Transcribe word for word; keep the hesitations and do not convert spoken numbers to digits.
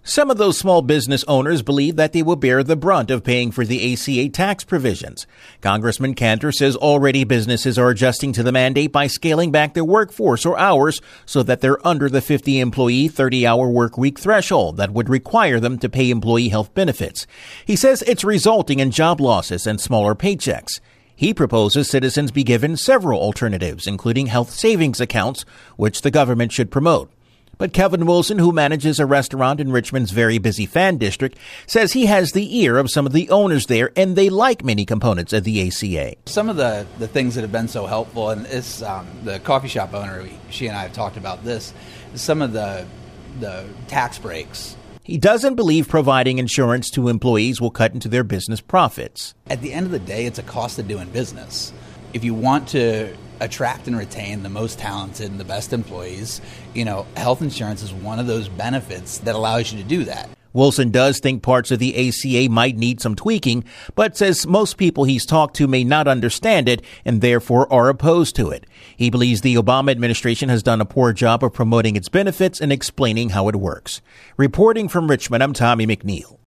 Some of those small business owners believe that they will bear the brunt of paying for the A C A tax provisions. Congressman Cantor says already businesses are adjusting to the mandate by scaling back their workforce or hours so that they're under the fifty employee, thirty hour work week threshold that would require them to pay employee health benefits. He says it's resulting in job losses and smaller paychecks. He proposes citizens be given several alternatives, including health savings accounts, which the government should promote. But Kevin Wilson, who manages a restaurant in Richmond's very busy Fan District, says he has the ear of some of the owners there, and they like many components of the A C A. Some of the, the things that have been so helpful, and it's um, the coffee shop owner, she and I have talked about this, some of the the tax breaks. He doesn't believe providing insurance to employees will cut into their business profits. At the end of the day, it's a cost of doing business. If you want to attract and retain the most talented and the best employees, you know, health insurance is one of those benefits that allows you to do that. Wilson does think parts of the A C A might need some tweaking, but says most people he's talked to may not understand it and therefore are opposed to it. He believes the Obama administration has done a poor job of promoting its benefits and explaining how it works. Reporting from Richmond, I'm Tommy McNeil.